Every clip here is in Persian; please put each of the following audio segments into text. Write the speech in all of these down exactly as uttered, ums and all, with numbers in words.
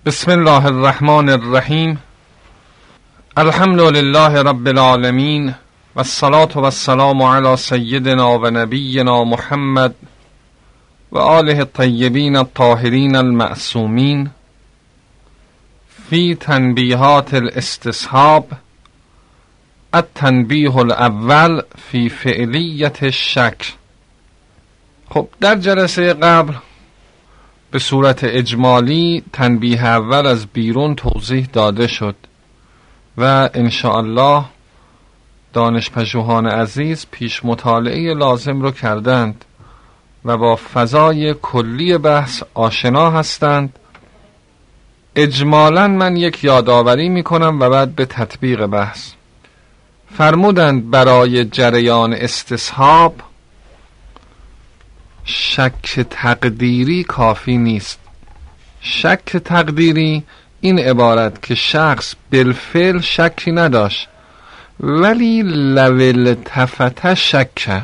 بسم الله الرحمن الرحیم. الحمد لله رب العالمین و الصلاة و السلام علی سیدنا و نبینا محمد و آله الطیبین الطاهرین المعصومین فی تنبیهات الاستصحاب. التنبیه الاول فی فعلیت الشک. خب در جلسه قبل به صورت اجمالی تنبیه اول از بیرون توضیح داده شد و انشاءالله دانشپژوهان عزیز پیش مطالعه لازم رو کردند و با فضای کلی بحث آشنا هستند. اجمالاً من یک یادآوری میکنم و بعد به تطبیق بحث. فرمودند برای جریان استصحاب شک تقدیری کافی نیست. شک تقدیری این عبارت که شخص بالفعل شکی نداشت ولی لو التفت شک،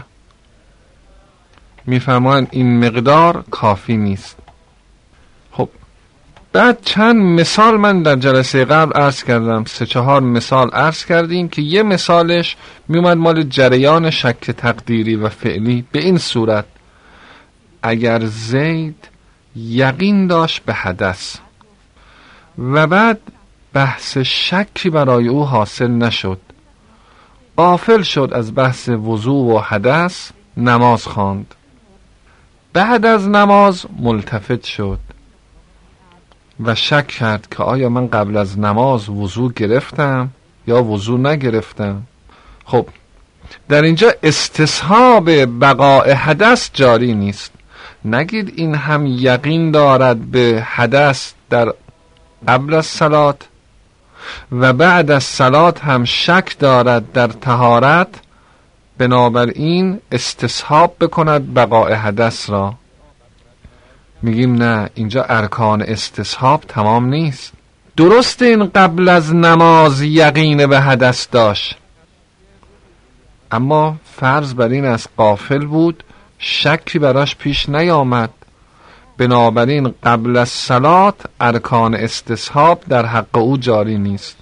میفهمن این مقدار کافی نیست. خب بعد چند مثال من در جلسه قبل عرض کردم، سه چهار مثال عرض کردیم که یه مثالش میومد مال جریان شک تقدیری و فعلی به این صورت: اگر زید یقین داشت به حدث و بعد بحث شکی برای او حاصل نشد، غافل شد از بحث وضوء و حدث، نماز خواند. بعد از نماز ملتفت شد و شک کرد که آیا من قبل از نماز وضوء گرفتم یا وضوء نگرفتم. خب در اینجا استصحاب بقاء حدث جاری نیست. نگید این هم یقین دارد به حدث در قبل از صلات و بعد از صلات هم شک دارد در طهارت، بنابراین استصحاب بکند بقاء حدث را. میگیم نه، اینجا ارکان استصحاب تمام نیست. درست این قبل از نماز یقین به حدث داشت، اما فرض بر این از غافل بود، شکی براش پیش نیامد، بنابراین قبل از صلات ارکان استصحاب در حق او جاری نیست.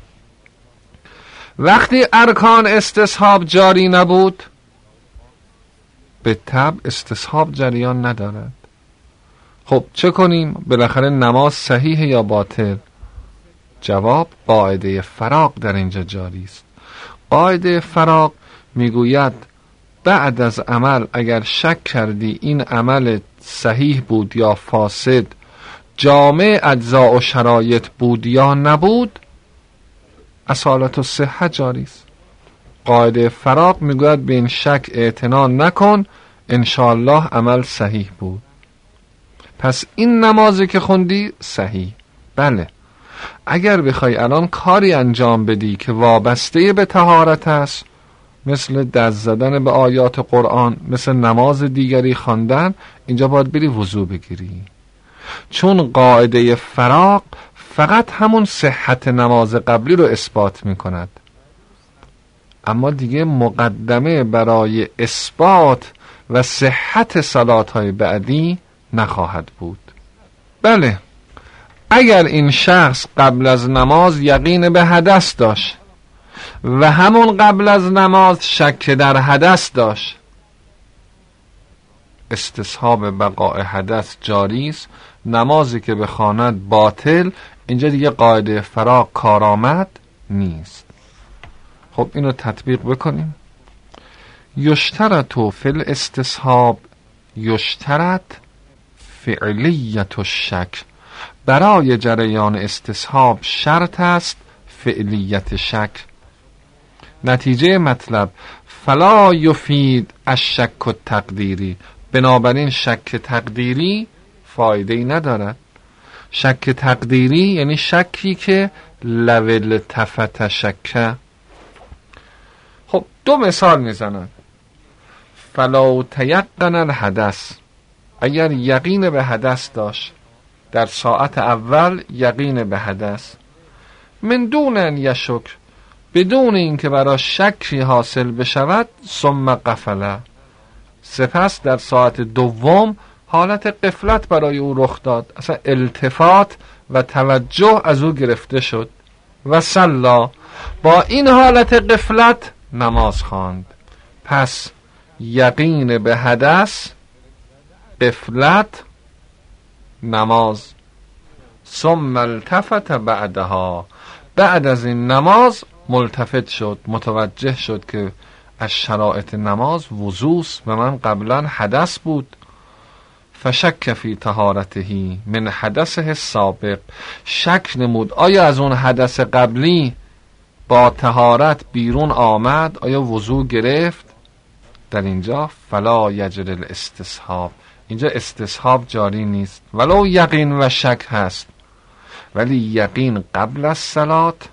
وقتی ارکان استصحاب جاری نبود، به طبع استصحاب جریان ندارد. خب چه کنیم؟ بالاخره نماز صحیح یا باطل؟ جواب: قاعده فراغ در اینجا جاری است. قاعده فراغ میگوید بعد از عمل اگر شک کردی این عمل صحیح بود یا فاسد، جامع اجزا و شرایط بود یا نبود، اصالت و صحت جاری است. قاعده فراغ میگوید به این شک اعتنا نکن، انشاءالله عمل صحیح بود. پس این نمازی که خوندی صحیح. بله، اگر بخوای الان کاری انجام بدی که وابسته به طهارت است، مثل دست زدن به آیات قرآن، مثل نماز دیگری خواندن، اینجا باید بری وضو بگیری، چون قاعده فراغ فقط همون صحت نماز قبلی رو اثبات میکند، اما دیگه مقدمه برای اثبات و صحت صلاتهای بعدی نخواهد بود. بله، اگر این شخص قبل از نماز یقین به حدث داشت و همون قبل از نماز شک در حدث داشت، استصحاب بقاء حدث جاری است. نمازی که بخواند باطل، اینجا دیگه قاعده فراغ کارآمد نیست. خب اینو تطبیق بکنیم. یشترط فی الاستصحاب یشترط فعلیت الشک. برای جریان استصحاب شرط است فعلیت شک. نتیجه مطلب: فلا یفید الشک التقدیری. بنابراین شک تقدیری فایده‌ای ندارد. شک تقدیری یعنی شکی که لو التفت شک. خب دو مثال میزنن. فلا تیقن الحدث، اگر یقین به حدث داشت، در ساعت اول یقین به حدث، من دون ان یشک، بدون اینکه برای شکی حاصل بشود، ثم غفله، سپس در ساعت دوم حالت غفلت برای او رخ داد، اصلا التفات و توجه از او گرفته شد و صلا، با این حالت غفلت نماز خواند. پس یقین به حدث، غفلت، نماز. ثم التفت بعدها، بعد از این نماز ملتفت شد، متوجه شد که از شرایط نماز وضوست و من قبلا حدث بود. فشک فی طهارته من حدثه السابق، شک نمود آیا از اون حدث قبلی با طهارت بیرون آمد، آیا وضو گرفت. در اینجا فلا یجری الاستصحاب، اینجا استصحاب جاری نیست، ولو یقین و شک هست، ولی یقین قبل از صلات،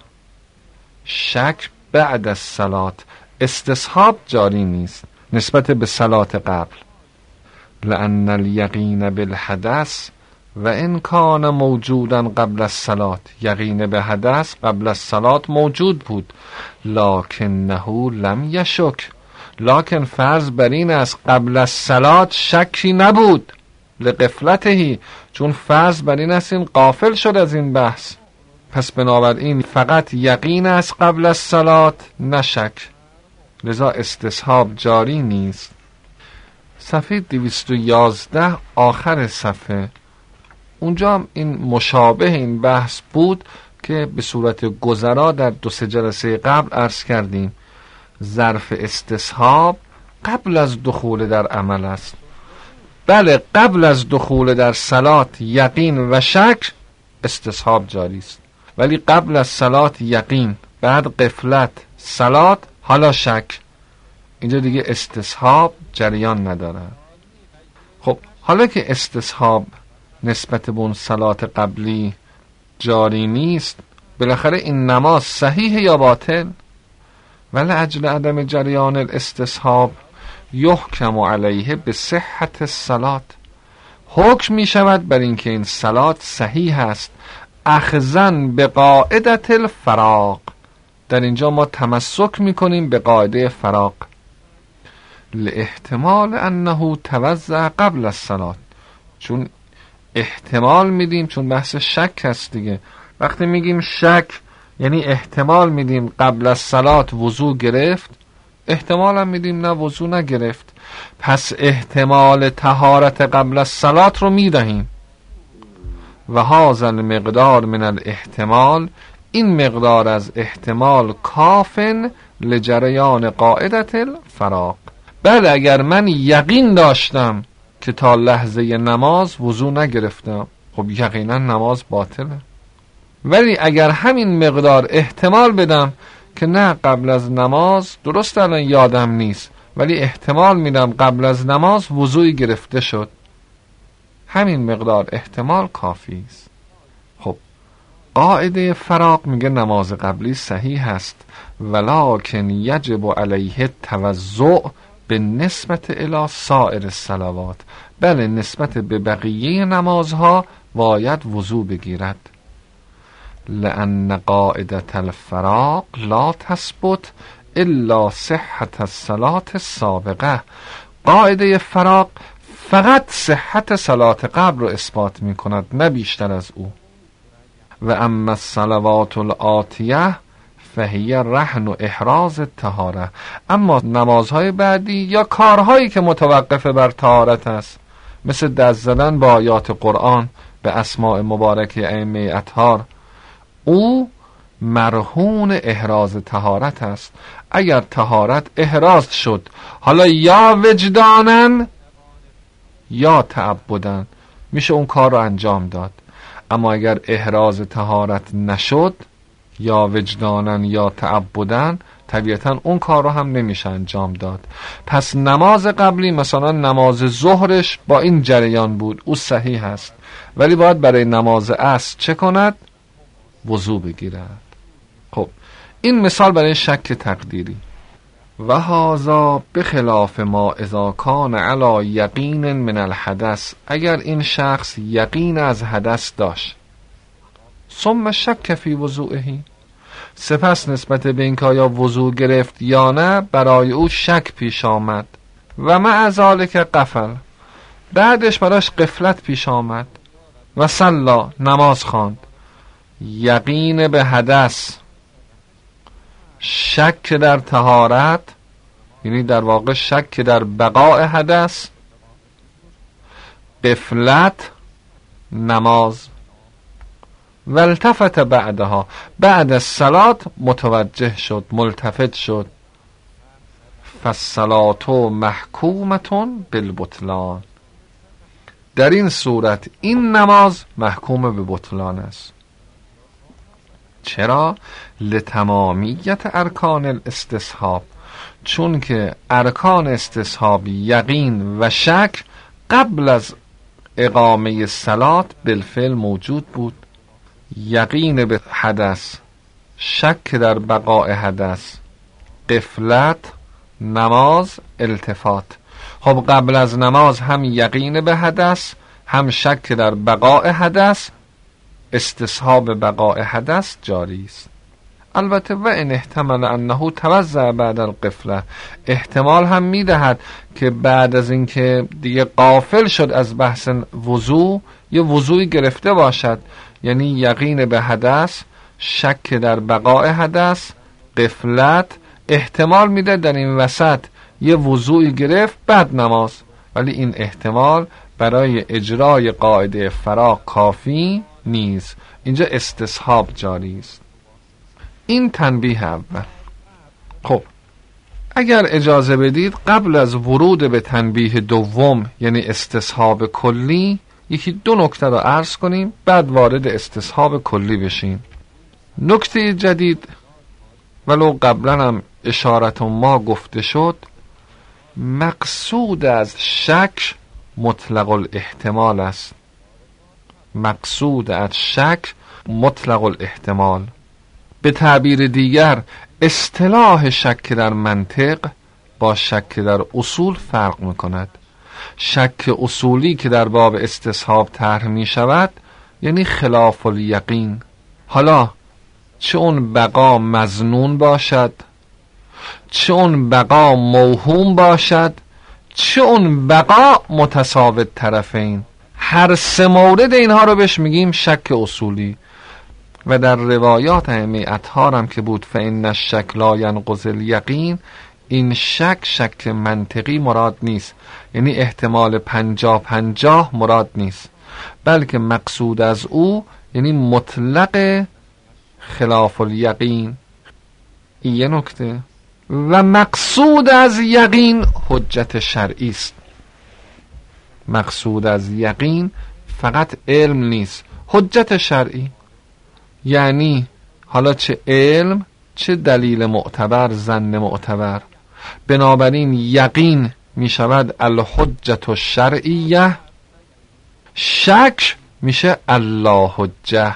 شک بعد از صلات، استصحاب جاری نیست نسبت به صلات قبل. لأن الیقین بالحدث و ان کان موجودا قبل الصلات، یقین به حدث قبل از صلات موجود بود، لکنه لم یشک، لکن فرض بر این است قبل از صلات شکی نبود، لغفلته، چون فرض بر این است این غافل شد از این بحث. پس بنابراین فقط یقین است قبل از صلات، نه شک، لذا استصحاب جاری نیست. صفحه دویست و یازده آخر صفحه، اونجا هم این مشابه این بحث بود که به صورت گذرا در دو سه جلسه قبل عرض کردیم. ظرف استصحاب قبل از دخول در عمل است. بله، قبل از دخول در صلات یقین و شک، استصحاب جاری است، ولی قبل از صلات یقین، بعد غفلت، صلات، حالا شک، اینجا دیگه استصحاب جریان نداره. خب حالا که استصحاب نسبت به اون صلات قبلی جاری نیست، بالاخره این نماز صحیح یا باطل؟ ولی اجل عدم جریان الاستصحاب یحکم علیه به صحت الصلات، حکم می شود بر اینکه این صلات صحیح است، اخذن به قاعدت الفراق. در اینجا ما تمسک می کنیم به قاعده فراق، لاحتمال انه توضع قبل الصلات، چون احتمال میدیم، چون بحث شک هست دیگه. وقتی میگیم شک یعنی احتمال میدیم قبل از صلات وضو گرفت، احتمال هم میدیم نه وضو نگرفت، پس احتمال طهارت قبل از صلات رو میدهیم. و هذا المقدار من الاحتمال، این مقدار از احتمال کافن لجریان قاعدت الفراق. بله، اگر من یقین داشتم که تا لحظه نماز وضو نگرفتم، خب یقینا نماز باطله. ولی اگر همین مقدار احتمال بدم که نه قبل از نماز، درست الان یادم نیست ولی احتمال میدم قبل از نماز وضوی گرفته شد، همین مقدار احتمال کافی است. خب قاعده فراق میگه نماز قبلی صحیح است، ولکن یجب علیه توضع به نسبت الی سایر الصلوات، بله نسبت به بقیه نمازها باید وضو بگیرد. لأن قاعدة الفراق لا تثبت الا صحت الصلاة السابقه، قاعده فراق فقط صحت صلات قبل رو اثبات می کند، نه بیشتر از او. و اما الصلوات الآتیه فهی رهن و احراز الطهاره، اما نمازهای بعدی یا کارهایی که متوقف بر طهارت است، مثل دست زدن با آیات قرآن به اسماء مبارکه ائمه اطهار، او مرهون احراز طهارت است. اگر طهارت احراز شد، حالا یا وجدانن یا تعبدن، میشه اون کار رو انجام داد. اما اگر احراز طهارت نشد، یا وجدانن یا تعبدن، طبیعتا اون کار رو هم نمیشه انجام داد. پس نماز قبلی مثلا نماز ظهرش با این جریان بود، او صحیح است، ولی باید برای نماز عصر چه کند؟ وضو بگیرد. خب این مثال برای شک تقدیری. و هذا بخلاف ما اذا کان علی یقین من الحدث، اگر این شخص یقین از حدث داشت، ثم شک فی وضوئه، سپس نسبت به اینکه آیا وضو گرفت یا نه برای او شک پیش آمد، و مع ذلک غفل، بعدش براش غفلت پیش آمد، و صلا نماز خواند. یقین به حدث، شک در طهارت، یعنی در واقع شک در بقاء حدث. غفلت نماز. و التفت بعدها، بعد از صلات متوجه شد، ملتفت شد. فالصلاة محکومة بالبطلان، در این صورت این نماز محکوم به بطلان است. چرا؟ لتمامیت ارکان الاستصحاب، چون که ارکان استصحاب یقین و شک قبل از اقامه صلات بالفعل موجود بود. یقین به حدث، شک در بقاء حدث، غفلت نماز، التفات. خب قبل از نماز هم یقین به حدث، هم شک در بقاء حدث، استصحاب بقاء حدث جاری است. البته و ان احتمل انه توضع بعد الغفله، احتمال هم میدهد که بعد از اینکه دیگه غافل شد از بحث وضو، یه وضوعی گرفته باشد، یعنی یقین به حدث، شک در بقاء حدث، غفلت، احتمال میده در این وسط یه وضوعی گرفت بعد نماز. ولی این احتمال برای اجرای قاعده فراغ کافی نیست، اینجا استصحاب جاری است. این تنبیه اول. خب اگر اجازه بدید قبل از ورود به تنبیه دوم یعنی استصحاب کلی، یکی دو نکته رو عرض کنیم، بعد وارد استصحاب کلی بشیم. نکته جدید، ولو قبلا هم اشارت ما گفته شد، مقصود از شک مطلق الاحتمال است. مقصود از شک مطلق الاحتمال. به تعبیر دیگر اصطلاح شک در منطق با شک در اصول فرق می‌کند. شک اصولی که در باب استصحاب طرح می شود یعنی خلاف الیقین. حالا چه اون بقا مظنون باشد، چه اون بقا موهوم باشد، چه اون بقا متساوت طرفین، هر سه مورد اینها رو بهش میگیم شک اصولی. و در روایات ائمه اطهار هم که بود فإن الشک لا ینقض الیقین، این شک شک منطقی مراد نیست، یعنی احتمال پنجاه پنجاه مراد نیست، بلکه مقصود از او یعنی مطلق خلاف الیقین. این یه نکته. و مقصود از یقین حجت شرعی است. مقصود از یقین فقط علم نیست، حجت شرعی. یعنی حالا چه علم چه دلیل معتبر، ظن معتبر. بنابراین یقین می شود الحجت الشرعیه، شک میشه الله حجه.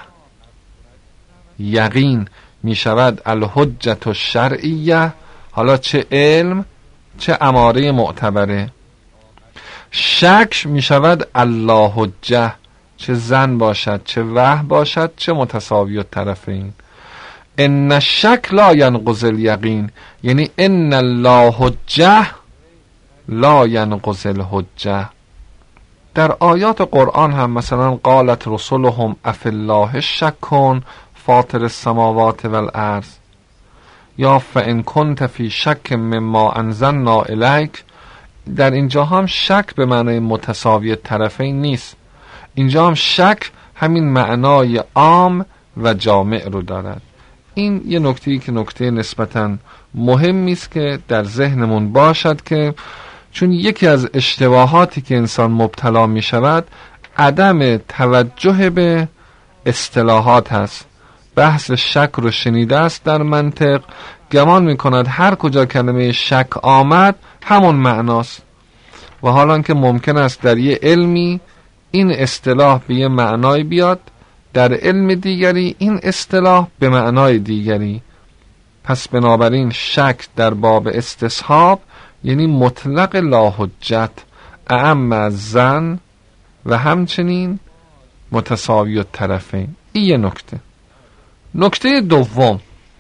یقین می شود الحجت الشرعیه، حالا چه علم چه اماره معتبره. شک می شود الله حجه، چه ظن باشد چه وهم باشد چه متساوی الطرفین. ان الشک لا ینقض الیقین، یعنی ان الله حجه لا ینقض الحجه. در آیات قرآن هم مثلا قالت رسلهم افی الله شک فاطر السماوات والارض، یا فان کنت فی شک مما انزلنا الیک. در اینجا هم شک به معنای متساوی طرفین نیست، اینجا هم شک همین معنای عام و جامع رو دارد. این یه نکته‌ای که نکته نسبتاً مهمی است که در ذهنمون باشد، که چون یکی از اشتباهاتی که انسان مبتلا می شود عدم توجه به اصطلاحات هست. بحث شک رو شنیده است در منطق، گمان می کند هر کجا کلمه شک آمد همون معناست، و حالا که ممکن است در یه علمی این اصطلاح به یه معنای بیاد، در علم دیگری این اصطلاح به معنای دیگری. پس بنابراین شک در باب استصحاب یعنی مطلق لا حجت، اعم از ظن و همچنین متساوی الطرفین. این یه نکته. نکته دوم،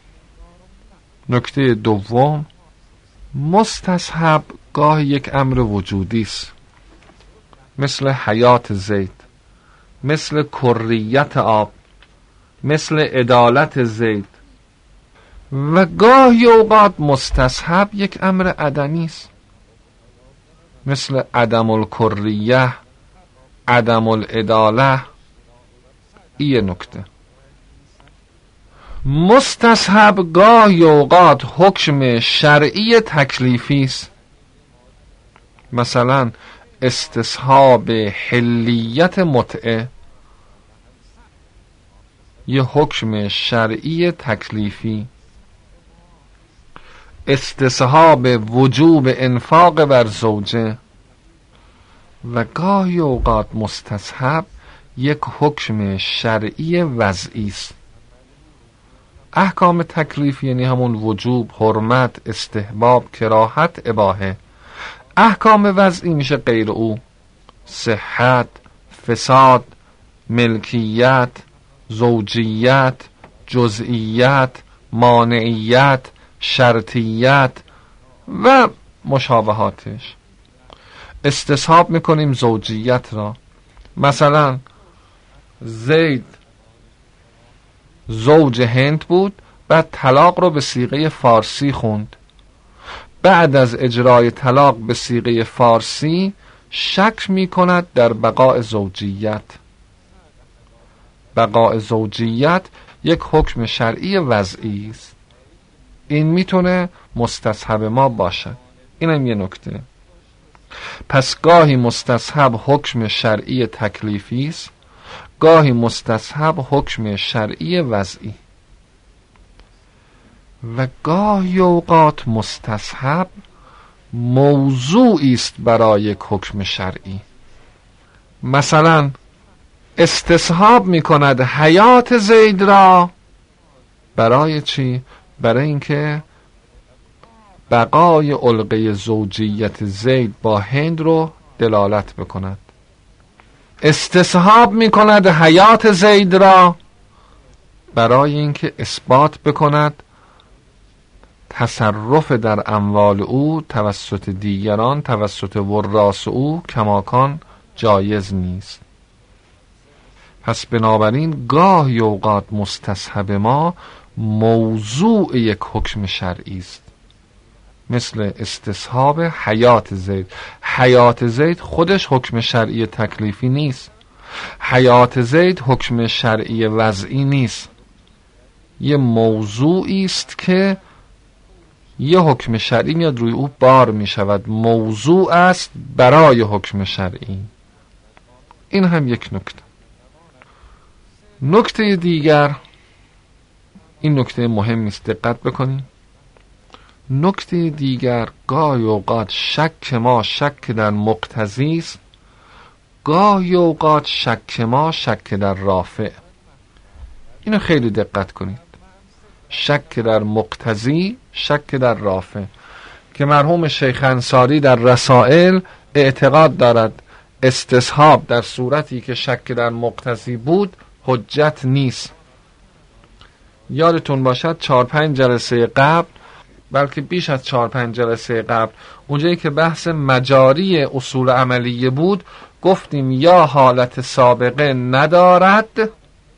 نکته دوم مستصحب گاه یک امر وجودی است، مثل حیات زید، مثل کریت آب، مثل عدالت زید. و گاهی اوقات مستصحب یک امر عدمی است، مثل عدم الکریه، عدم العداله. این نکته. مستصحب گاهی اوقات حکم شرعی تکلیفی است، مثلا استصحاب حلیت متعه، یه حکم شرعی تکلیفی. استصحاب وجوب انفاق بر زوجه. و گاهی اوقات مستصحب یک حکم شرعی وضعی است. احکام تکلیفی یعنی همون وجوب، حرمت، استحباب، کراهت، اباحه. احکام وضعی میشه غیر او، صحت، فساد، ملکیت، زوجیت، جزئیت، مانعیت، شرطیت و مشابهاتش. استصحاب میکنیم زوجیت را. مثلا زید زوج هند بود، بعد طلاق رو به صیغه فارسی خوند. بعد از اجرای طلاق به صیغه فارسی شک میکند در بقاء زوجیت. بقاء زوجیت یک حکم شرعی وضعی است. این میتونه مستصحب ما باشد. اینم یه نکته. پس گاهی مستصحب حکم شرعی تکلیفی است، گاهی مستصحب حکم شرعی وضعی. و گاهی اوقات مستصحب موضوعی است برای یک حکم شرعی. مثلا استصحاب می کند حیات زید را. برای چی؟ برای اینکه بقای علقه زوجیت زید با هند رو دلالت بکند. استصحاب می کند حیات زید را برای اینکه اثبات بکند تصرف در اموال او توسط دیگران، توسط وراث او کماکان جایز نیست. پس بنابراین گاهی اوقات مستصحب ما موضوع یک حکم شرعی است، مثل استصحاب حیات زید. حیات زید خودش حکم شرعی تکلیفی نیست، حیات زید حکم شرعی وضعی نیست، یه موضوعی است که یه حکم شرعی میاد روی او بار می شود، موضوع است برای حکم شرعی. این هم یک نکته. نکته دیگر، این نکته مهمی است، دقت بکنیم. نکته دیگر، گاهی اوقات شک ما شک در مقتضی است، گاهی اوقات شک ما شک در رافع. اینو خیلی دقت کنید. شک در مقتضی، شک در رافع، که مرحوم شیخ انصاری در رسائل اعتقاد دارد استصحاب در صورتی که شک در مقتضی بود حجت نیست. یادتون باشد چهار پنج جلسه قبل، بلکه بیش از چهار پنج جلسه قبل، اونجایی که بحث مجاری اصول عملیه بود، گفتیم یا حالت سابقه ندارد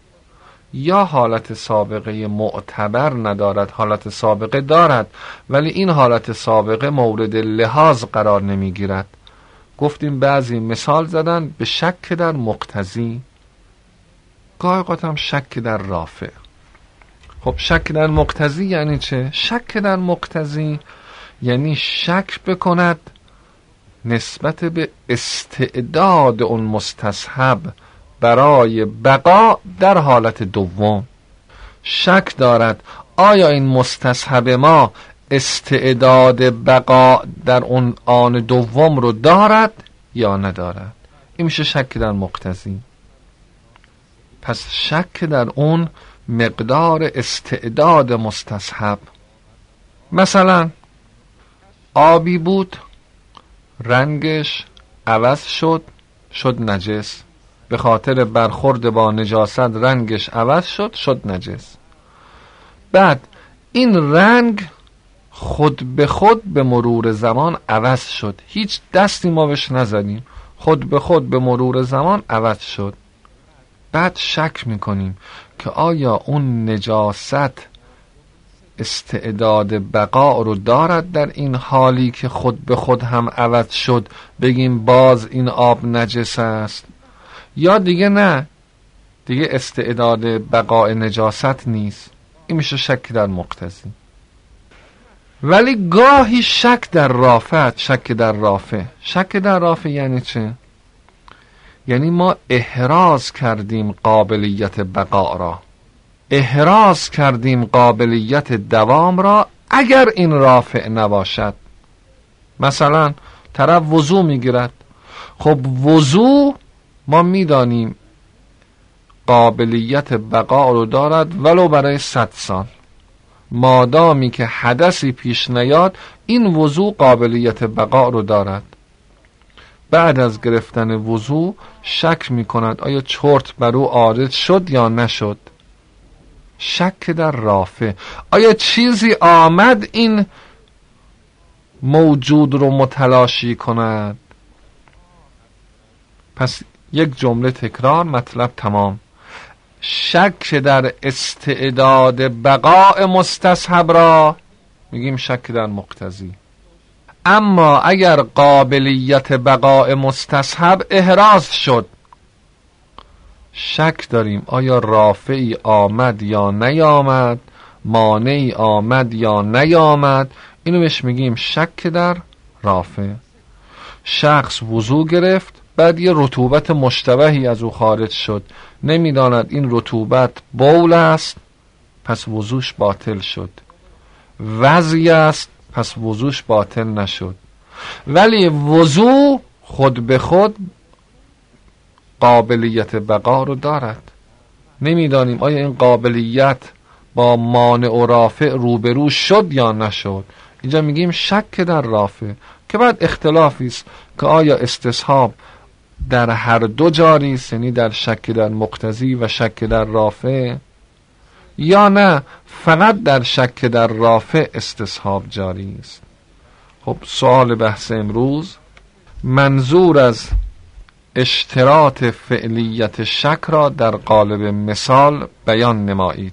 یا حالت سابقه معتبر ندارد. حالت سابقه دارد ولی این حالت سابقه مورد لحاظ قرار نمی گیرد. گفتیم بعضی مثال زدن به شک در مقتضی، گاهی اوقات هم شک در رافع. خب شک در مقتضی یعنی چه؟ شک در مقتضی یعنی شک بکند نسبت به استعداد اون مستصحب برای بقا در حالت دوم. شک دارد آیا این مستصحب ما استعداد بقا در اون آن دوم رو دارد یا ندارد. این میشه شک در مقتضی. پس شک در اون مقدار استعداد مستصحب. مثلا آبی بود، رنگش عوض شد، شد نجس. به خاطر برخورد با نجاست رنگش عوض شد، شد نجس. بعد این رنگ خود به خود به مرور زمان عوض شد، هیچ دستی ما بهش نزدیم، خود به خود به مرور زمان عوض شد. بعد شک میکنیم که آیا اون نجاست استعداد بقا رو دارد در این حالی که خود به خود هم عوض شد بگیم باز این آب نجس است، یا دیگه نه، دیگه استعداد بقای نجاست نیست. این میشه شک در مقتضی. ولی گاهی شک در رافع، شک در رافع شک در رافع یعنی چه؟ یعنی ما احراز کردیم قابلیت بقا را، احراز کردیم قابلیت دوام را اگر این رافع نباشد. مثلا طرف وضو میگیرد، خب وضو ما میدانیم قابلیت بقا رو دارد ولو برای صد سال، مادامی که حدثی پیش نیاد این وضو قابلیت بقا رو دارد. بعد از گرفتن وضو شک می کند آیا چرت بر او عارض شد یا نشد. شک در رافع، آیا چیزی آمد این موجود رو متلاشی کند. پس یک جمله تکرار، مطلب تمام. شک در استعداد بقاء مستصحب را میگیم شک در مقتضی. اما اگر قابلیت بقاء مستصحب احراز شد، شک داریم آیا رافعی آمد یا نیامد، مانعی آمد یا نیامد، اینو بهش میگیم شک در رافع. شخص وضو گرفت، بعد یه رطوبت مشتبهی از او خارج شد، نمیداند این رطوبت بول است، پس وضوش باطل شد. وضعی است، پس وضوش باطل نشد. ولی وضو خود به خود قابلیت بقا رو دارد، نمیدانیم آیا این قابلیت با مانع و رافع روبرو شد یا نشد. اینجا میگیم شک در رافع، که بعد اختلافی است که آیا استصحاب در هر دو جاری است، یعنی در شک در مقتضی و شک در رافع، یا نه فقط در شک در رافع استصحاب جاری است. خب سوال بحث امروز، منظور از اشتراط فعلیت شک را در قالب مثال بیان نمایید.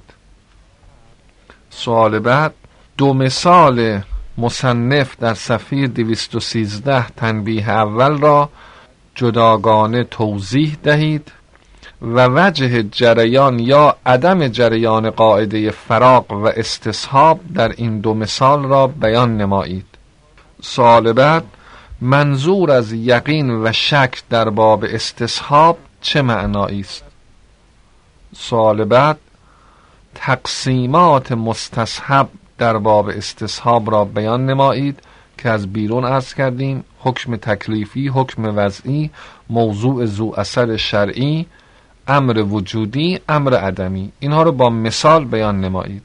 سوال بعد، دو مثال مصنف در صفحه دویست و سیزده تنبیه اول را جداگانه توضیح دهید و وجه جریان یا عدم جریان قاعده فراق و استصحاب در این دو مثال را بیان نمایید. سوال بعد، منظور از یقین و شک در باب استصحاب چه معنایی است؟ سوال بعد، تقسیمات مستصحب در باب استصحاب را بیان نمایید که از بیرون عرض کردیم: حکم تکلیفی، حکم وضعی، موضوع ذو اثر شرعی، امر وجودی، امر عدمی. اینها رو با مثال بیان نمایید.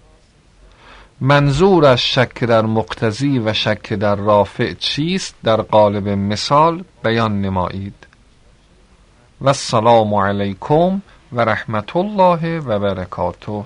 منظور از شک در مقتضی و شک در رافع چیست؟ در قالب مثال بیان نمایید. و السلام علیکم و رحمت الله و برکاته.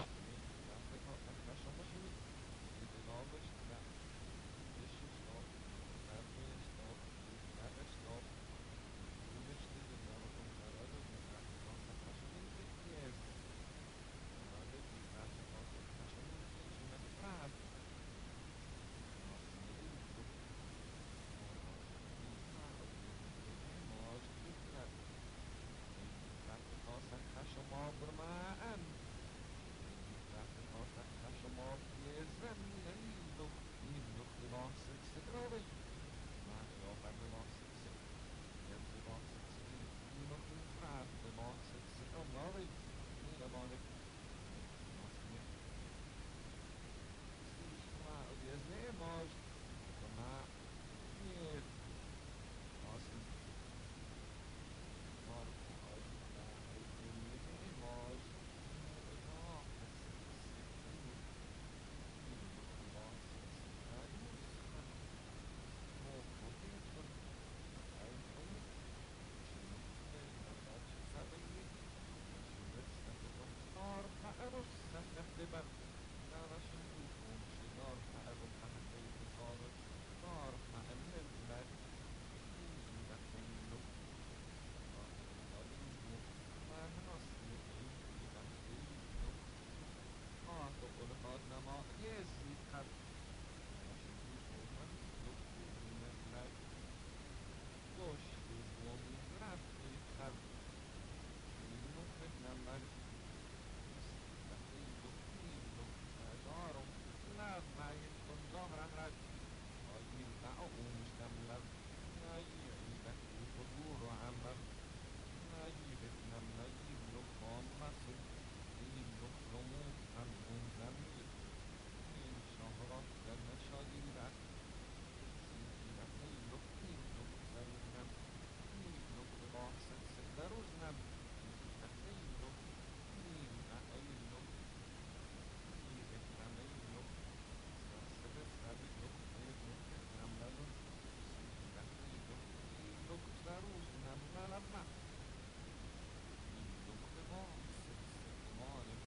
But